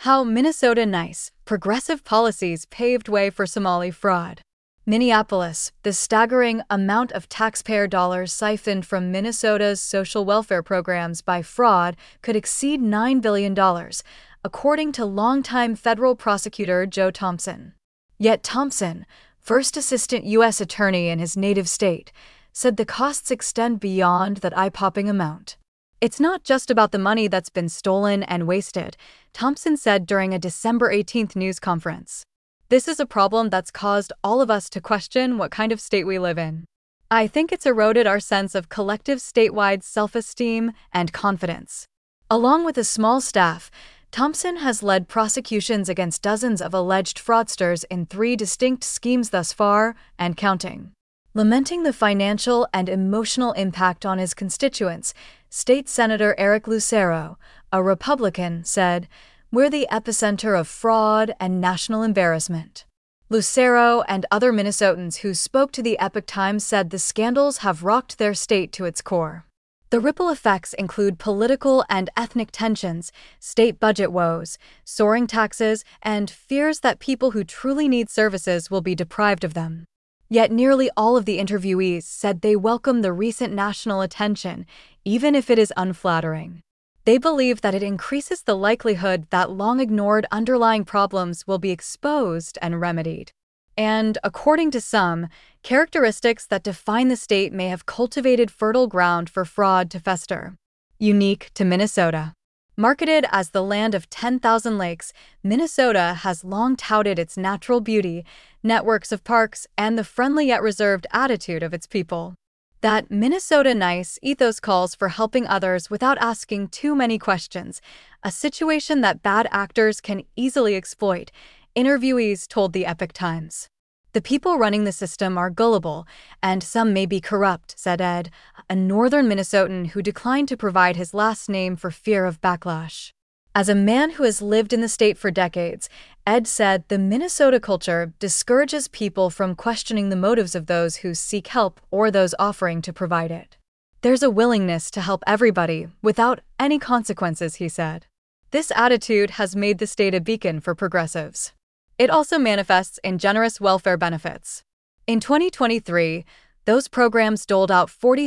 How Minnesota Nice Progressive Policies Paved Way for Somali Fraud. Minneapolis, the staggering amount of taxpayer dollars siphoned from Minnesota's social welfare programs by fraud could exceed $9 billion, according to longtime federal prosecutor Joe Thompson. Yet Thompson, first assistant U.S. attorney in his native state, said the costs extend beyond that eye-popping amount. It's not just about the money that's been stolen and wasted, Thompson said during a December 18th news conference. This is a problem that's caused all of us to question what kind of state we live in. I think it's eroded our sense of collective statewide self-esteem and confidence. Along with a small staff, Thompson has led prosecutions against dozens of alleged fraudsters in 3 distinct schemes thus far, and counting. Lamenting the financial and emotional impact on his constituents, State Senator Eric Lucero, a Republican, said, "We're the epicenter of fraud and national embarrassment." Lucero and other Minnesotans who spoke to the Epoch Times said the scandals have rocked their state to its core. The ripple effects include political and ethnic tensions, state budget woes, soaring taxes, and fears that people who truly need services will be deprived of them. Yet nearly all of the interviewees said they welcome the recent national attention, even if it is unflattering. They believe that it increases the likelihood that long-ignored underlying problems will be exposed and remedied. And, according to some, characteristics that define the state may have cultivated fertile ground for fraud to fester. Unique to Minnesota. Marketed as the land of 10,000 lakes, Minnesota has long touted its natural beauty, networks of parks, and the friendly yet reserved attitude of its people. That Minnesota Nice ethos calls for helping others without asking too many questions, a situation that bad actors can easily exploit, interviewees told the Epoch Times. The people running the system are gullible, and some may be corrupt, said Ed, a northern Minnesotan who declined to provide his last name for fear of backlash. As a man who has lived in the state for decades, Ed said the Minnesota culture discourages people from questioning the motives of those who seek help or those offering to provide it. There's a willingness to help everybody without any consequences, he said. This attitude has made the state a beacon for progressives. It also manifests in generous welfare benefits. In 2023, those programs doled out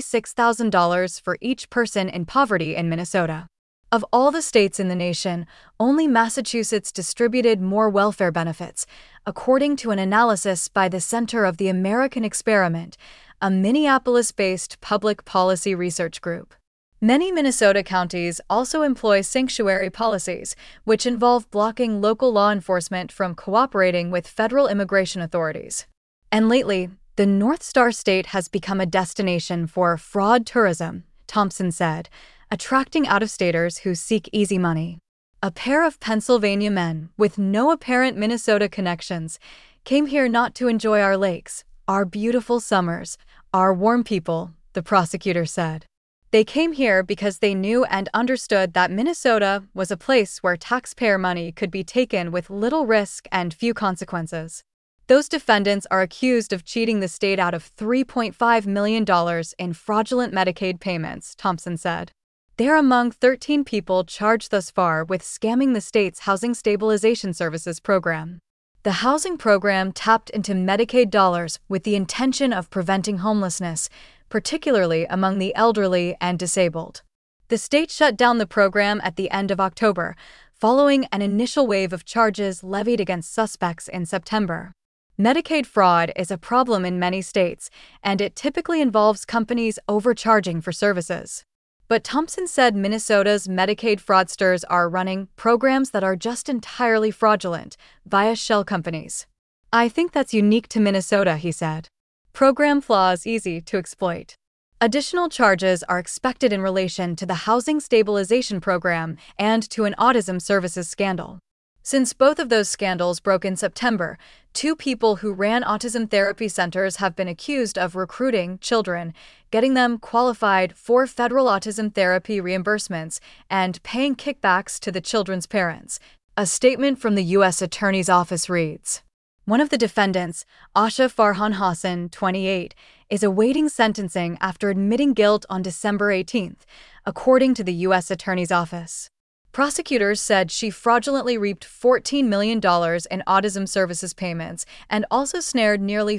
$46,000 for each person in poverty in Minnesota. Of all the states in the nation, only Massachusetts distributed more welfare benefits, according to an analysis by the Center of the American Experiment, a Minneapolis-based public policy research group. Many Minnesota counties also employ sanctuary policies, which involve blocking local law enforcement from cooperating with federal immigration authorities. And lately, the North Star State has become a destination for fraud tourism, Thompson said, attracting out-of-staters who seek easy money. A pair of Pennsylvania men with no apparent Minnesota connections came here not to enjoy our lakes, our beautiful summers, our warm people, the prosecutor said. They came here because they knew and understood that Minnesota was a place where taxpayer money could be taken with little risk and few consequences. Those defendants are accused of cheating the state out of $3.5 million in fraudulent Medicaid payments, Thompson said. They're among 13 people charged thus far with scamming the state's Housing Stabilization Services program. The housing program tapped into Medicaid dollars with the intention of preventing homelessness, particularly among the elderly and disabled. The state shut down the program at the end of October, following an initial wave of charges levied against suspects in September. Medicaid fraud is a problem in many states, and it typically involves companies overcharging for services. But Thompson said Minnesota's Medicaid fraudsters are running programs that are just entirely fraudulent, via shell companies. I think that's unique to Minnesota, he said. Program flaws easy to exploit. Additional charges are expected in relation to the Housing Stabilization Program and to an autism services scandal. Since both of those scandals broke in September, 2 people who ran autism therapy centers have been accused of recruiting children, getting them qualified for federal autism therapy reimbursements, and paying kickbacks to the children's parents. A statement from the U.S. Attorney's Office reads. One of the defendants, Asha Farhan Hassan, 28, is awaiting sentencing after admitting guilt on December 18, according to the U.S. Attorney's Office. Prosecutors said she fraudulently reaped $14 million in autism services payments and also snared nearly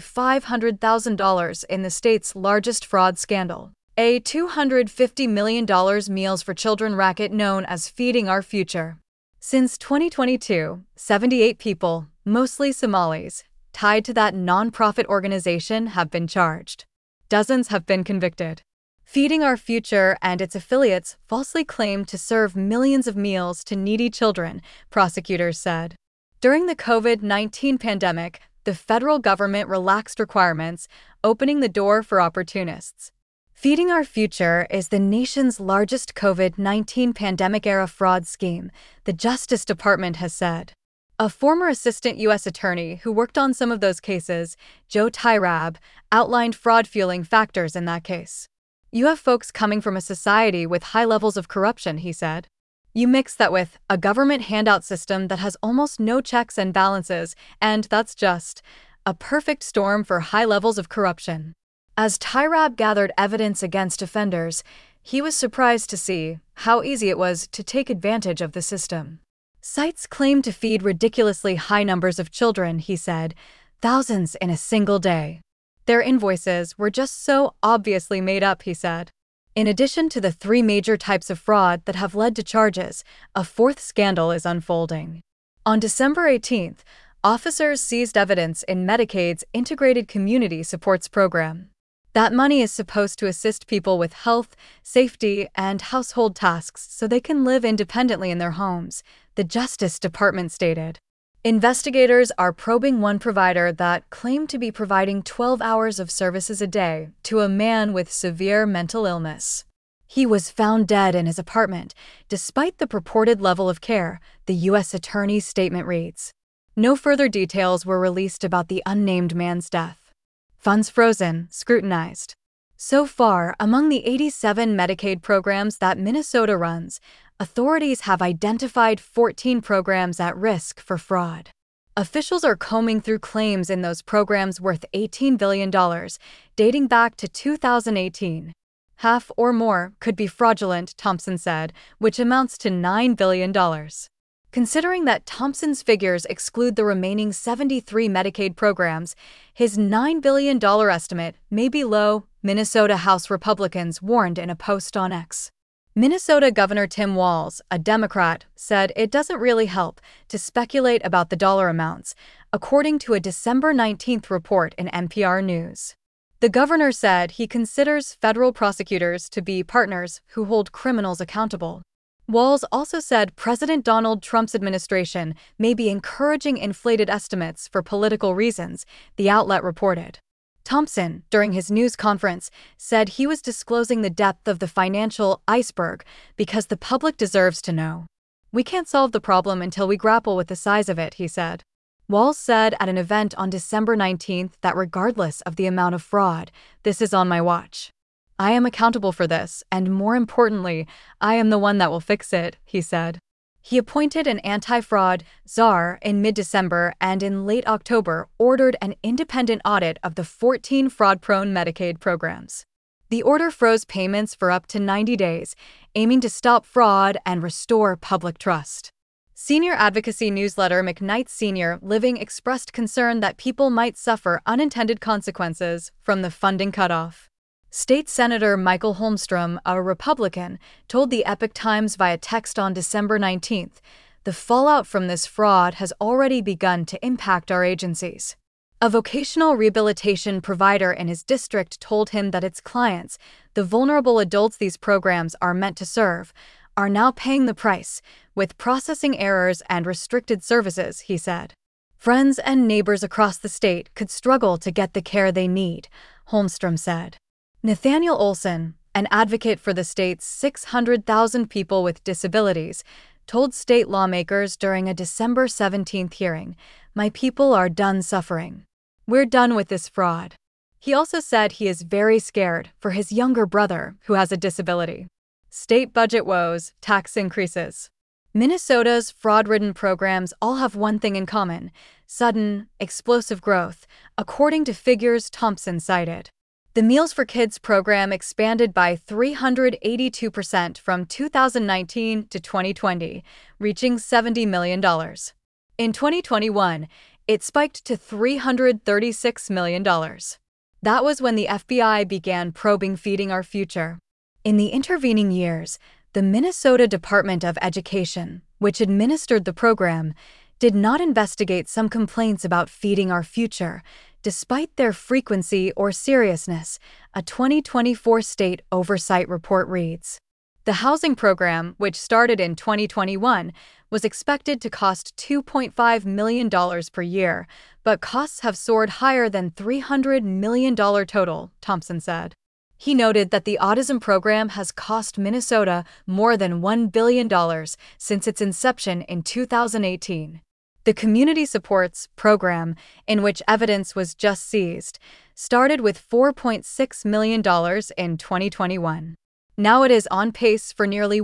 $500,000 in the state's largest fraud scandal, a $250 million Meals for Children racket known as Feeding Our Future. Since 2022, 78 people, mostly Somalis, tied to that nonprofit organization have been charged. Dozens have been convicted. Feeding Our Future and its affiliates falsely claimed to serve millions of meals to needy children, prosecutors said. During the COVID-19 pandemic, the federal government relaxed requirements, opening the door for opportunists. Feeding Our Future is the nation's largest COVID-19 pandemic-era fraud scheme, the Justice Department has said. A former assistant U.S. attorney who worked on some of those cases, Joe Tyrab, outlined fraud-fueling factors in that case. You have folks coming from a society with high levels of corruption, he said. You mix that with a government handout system that has almost no checks and balances, and that's just a perfect storm for high levels of corruption. As Tyrab gathered evidence against offenders, he was surprised to see how easy it was to take advantage of the system. Sites claim to feed ridiculously high numbers of children, he said, thousands in a single day. Their invoices were just so obviously made up, he said. In addition to the three major types of fraud that have led to charges, a fourth scandal is unfolding. On December 18th, officers seized evidence in Medicaid's Integrated Community Supports Program. That money is supposed to assist people with health, safety, and household tasks so they can live independently in their homes, the Justice Department stated. Investigators are probing one provider that claimed to be providing 12 hours of services a day to a man with severe mental illness. He was found dead in his apartment, despite the purported level of care, the U.S. Attorney's statement reads. No further details were released about the unnamed man's death. Funds frozen, scrutinized. So far, among the 87 Medicaid programs that Minnesota runs, authorities have identified 14 programs at risk for fraud. Officials are combing through claims in those programs worth $18 billion, dating back to 2018. Half or more could be fraudulent, Thompson said, which amounts to $9 billion. Considering that Thompson's figures exclude the remaining 73 Medicaid programs, his $9 billion estimate may be low, Minnesota House Republicans warned in a post on X. Minnesota Governor Tim Walz, a Democrat, said it doesn't really help to speculate about the dollar amounts, according to a December 19th report in NPR News. The governor said he considers federal prosecutors to be partners who hold criminals accountable. Walz also said President Donald Trump's administration may be encouraging inflated estimates for political reasons, the outlet reported. Thompson, during his news conference, said he was disclosing the depth of the financial iceberg because the public deserves to know. We can't solve the problem until we grapple with the size of it, he said. Walz said at an event on December 19th that regardless of the amount of fraud, this is on my watch. I am accountable for this, and more importantly, I am the one that will fix it, he said. He appointed an anti-fraud czar in mid-December and in late October ordered an independent audit of the 14 fraud-prone Medicaid programs. The order froze payments for up to 90 days, aiming to stop fraud and restore public trust. Senior advocacy newsletter McKnight Senior Living expressed concern that people might suffer unintended consequences from the funding cutoff. State Senator Michael Holmstrom, a Republican, told the Epoch Times via text on December 19th, the fallout from this fraud has already begun to impact our agencies. A vocational rehabilitation provider in his district told him that its clients, the vulnerable adults these programs are meant to serve, are now paying the price, with processing errors and restricted services, he said. Friends and neighbors across the state could struggle to get the care they need, Holmstrom said. Nathaniel Olson, an advocate for the state's 600,000 people with disabilities, told state lawmakers during a December 17th hearing, "My people are done suffering. We're done with this fraud." He also said he is very scared for his younger brother, who has a disability. State budget woes, tax increases. Minnesota's fraud-ridden programs all have one thing in common: sudden, explosive growth, according to figures Thompson cited. The Meals for Kids program expanded by 382% from 2019 to 2020, reaching $70 million. In 2021, it spiked to $336 million. That was when the FBI began probing Feeding Our Future. In the intervening years, the Minnesota Department of Education, which administered the program, did not investigate some complaints about Feeding Our Future, despite their frequency or seriousness, a 2024 state oversight report reads. The housing program, which started in 2021, was expected to cost $2.5 million per year, but costs have soared higher than $300 million total, Thompson said. He noted that the autism program has cost Minnesota more than $1 billion since its inception in 2018. The Community Supports program, in which evidence was just seized, started with $4.6 million in 2021. Now it is on pace for nearly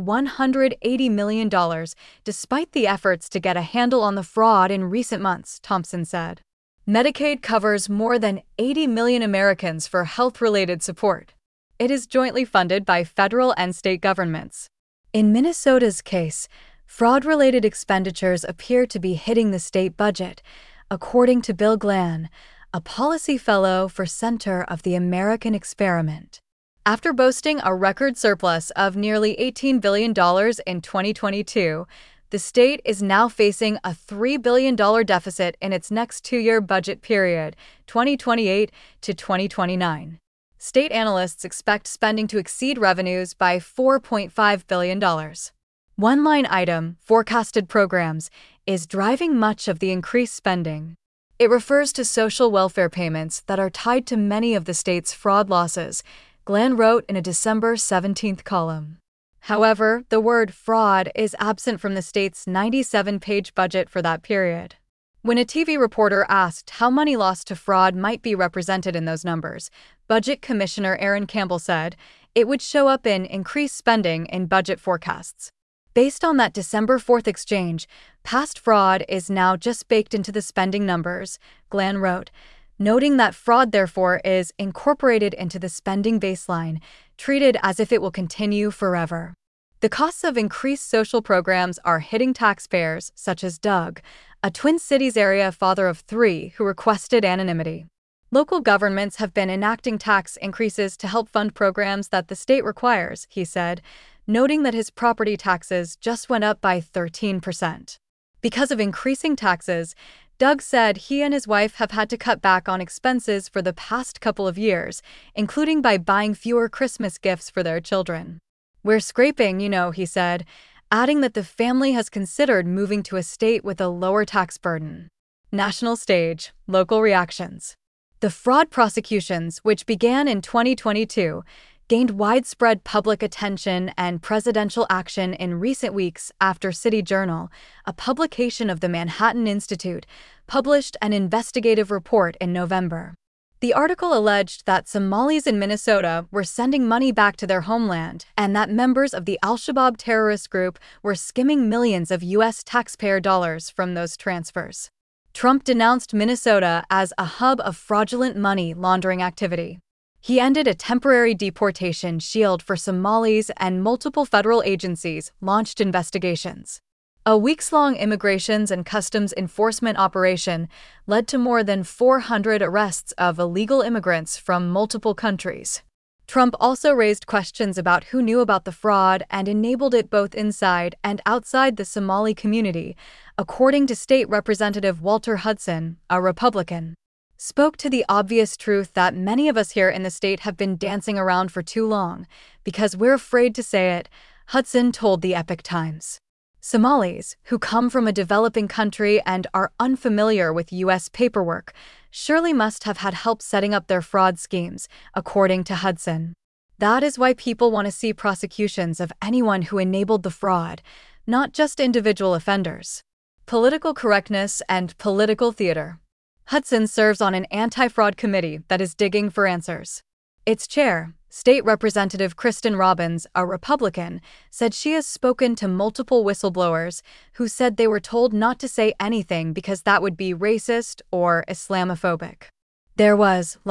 $180 million, despite the efforts to get a handle on the fraud in recent months, Thompson said. Medicaid covers more than 80 million Americans for health-related support. It is jointly funded by federal and state governments. In Minnesota's case, fraud-related expenditures appear to be hitting the state budget, according to Bill Glann, a policy fellow for Center of the American Experiment. After boasting a record surplus of nearly $18 billion in 2022, the state is now facing a $3 billion deficit in its next two-year budget period, 2028 to 2029. State analysts expect spending to exceed revenues by $4.5 billion. One line item, forecasted programs, is driving much of the increased spending. It refers to social welfare payments that are tied to many of the state's fraud losses, Glann wrote in a December 17th column. However, the word fraud is absent from the state's 97-page budget for that period. When a TV reporter asked how money lost to fraud might be represented in those numbers, Budget Commissioner Aaron Campbell said it would show up in increased spending in budget forecasts. Based on that December 4th exchange, past fraud is now just baked into the spending numbers, Glann wrote, noting that fraud therefore is incorporated into the spending baseline, treated as if it will continue forever. The costs of increased social programs are hitting taxpayers, such as Doug, a Twin Cities area father of three who requested anonymity. Local governments have been enacting tax increases to help fund programs that the state requires, he said, noting that his property taxes just went up by 13%. Because of increasing taxes, Doug said he and his wife have had to cut back on expenses for the past couple of years, including by buying fewer Christmas gifts for their children. We're scraping, he said, adding that the family has considered moving to a state with a lower tax burden. National stage, local reactions. The fraud prosecutions, which began in 2022, gained widespread public attention and presidential action in recent weeks after City Journal, a publication of the Manhattan Institute, published an investigative report in November. The article alleged that Somalis in Minnesota were sending money back to their homeland and that members of the Al-Shabaab terrorist group were skimming millions of U.S. taxpayer dollars from those transfers. Trump denounced Minnesota as a hub of fraudulent money laundering activity. He ended a temporary deportation shield for Somalis, and multiple federal agencies launched investigations. A weeks-long Immigrations and Customs Enforcement operation led to more than 400 arrests of illegal immigrants from multiple countries. Trump also raised questions about who knew about the fraud and enabled it both inside and outside the Somali community, according to State Representative Walter Hudson, a Republican. Spoke to the obvious truth that many of us here in the state have been dancing around for too long, because we're afraid to say it, Hudson told the Epoch Times. Somalis, who come from a developing country and are unfamiliar with U.S. paperwork, surely must have had help setting up their fraud schemes, according to Hudson. That is why people want to see prosecutions of anyone who enabled the fraud, not just individual offenders. Political correctness and political theater. Hudson serves on an anti-fraud committee that is digging for answers. Its chair, State Representative Kristen Robbins, a Republican, said she has spoken to multiple whistleblowers who said they were told not to say anything because that would be racist or Islamophobic. There was,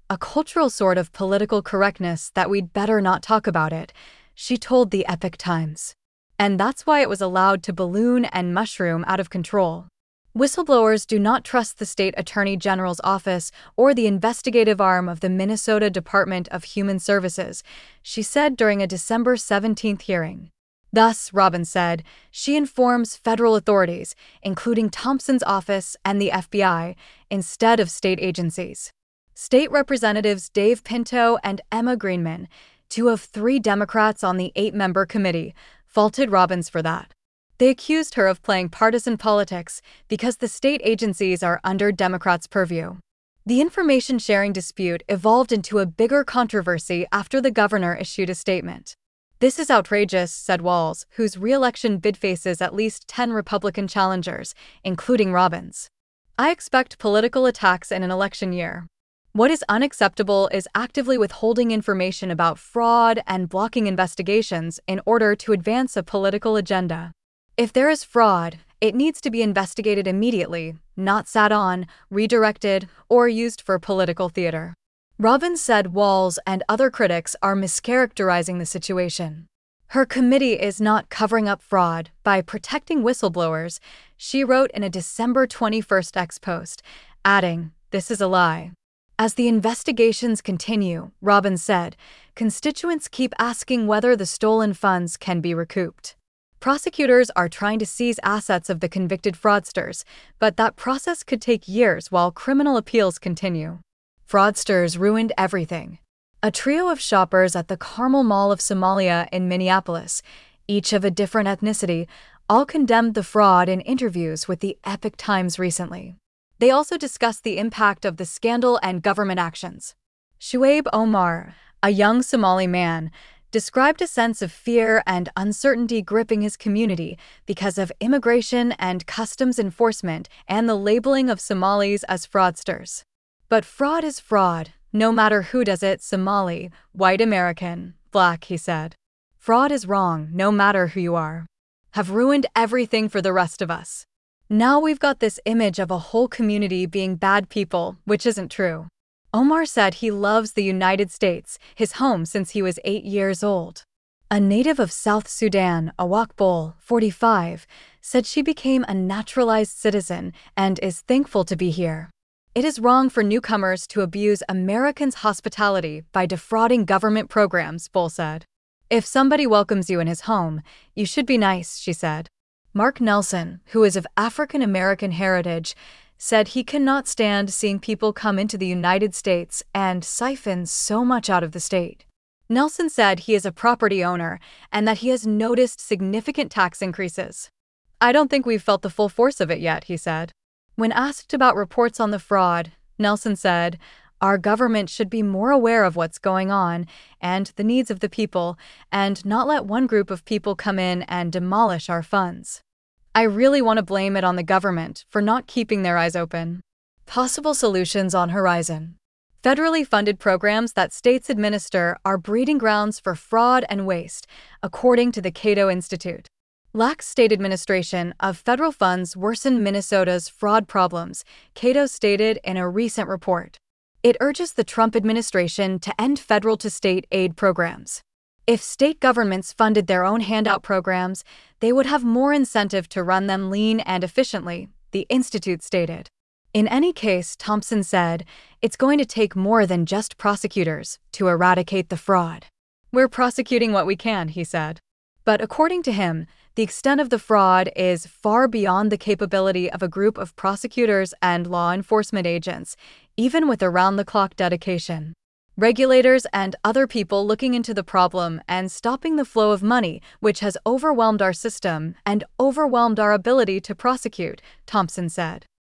a cultural sort of political correctness that we'd better not talk about it, she told the Epoch Times. And that's why it was allowed to balloon and mushroom out of control. Whistleblowers do not trust the state attorney general's office or the investigative arm of the Minnesota Department of Human Services, she said during a December 17 hearing. Thus, Robbins said, she informs federal authorities, including Thompson's office and the FBI, instead of state agencies. State Representatives Dave Pinto and Emma Greenman, 2 of 3 Democrats on the 8-member committee, faulted Robbins for that. They accused her of playing partisan politics because the state agencies are under Democrats' purview. The information-sharing dispute evolved into a bigger controversy after the governor issued a statement. "This is outrageous," said Walz, whose re-election bid faces at least 10 Republican challengers, including Robbins. "I expect political attacks in an election year. What is unacceptable is actively withholding information about fraud and blocking investigations in order to advance a political agenda. If there is fraud, it needs to be investigated immediately, not sat on, redirected, or used for political theater." Robbins said Walz and other critics are mischaracterizing the situation. Her committee is not covering up fraud by protecting whistleblowers, she wrote in a December 21 X post, adding, "This is a lie." As the investigations continue, Robbins said, constituents keep asking whether the stolen funds can be recouped. Prosecutors are trying to seize assets of the convicted fraudsters, but that process could take years while criminal appeals continue. Fraudsters ruined everything. A trio of shoppers at the Carmel Mall of Somalia in Minneapolis, each of a different ethnicity, all condemned the fraud in interviews with the Epoch Times recently. They also discussed the impact of the scandal and government actions. Shuaib Omar, a young Somali man, described a sense of fear and uncertainty gripping his community because of immigration and customs enforcement and the labeling of Somalis as fraudsters. "But fraud is fraud, no matter who does it, Somali, white American, black," he said. "Fraud is wrong, no matter who you are. Have ruined everything for the rest of us. Now we've got this image of a whole community being bad people, which isn't true." Omar said he loves the United States, his home since he was 8 years old. A native of South Sudan, Awak Bol, 45, said she became a naturalized citizen and is thankful to be here. "It is wrong for newcomers to abuse Americans' hospitality by defrauding government programs," Bol said. "If somebody welcomes you in his home, you should be nice," she said. Mark Nelson, who is of African American heritage, said he cannot stand seeing people come into the United States and siphon so much out of the state. Nelson said he is a property owner and that he has noticed significant tax increases. "I don't think we've felt the full force of it yet," he said. When asked about reports on the fraud, Nelson said, "Our government should be more aware of what's going on and the needs of the people, and not let one group of people come in and demolish our funds. I really want to blame it on the government for not keeping their eyes open." Possible solutions on horizon. Federally funded programs that states administer are breeding grounds for fraud and waste, according to the Cato Institute. Lax state administration of federal funds worsen Minnesota's fraud problems, Cato stated in a recent report. It urges the Trump administration to end federal-to-state aid programs. If state governments funded their own handout programs, they would have more incentive to run them lean and efficiently, the Institute stated. In any case, Thompson said, it's going to take more than just prosecutors to eradicate the fraud. "We're prosecuting what we can," he said. But according to him, the extent of the fraud is far beyond the capability of a group of prosecutors and law enforcement agents, even with around-the-clock dedication. Regulators and other people looking into the problem and stopping the flow of money, which has overwhelmed our system and overwhelmed our ability to prosecute, Thompson said.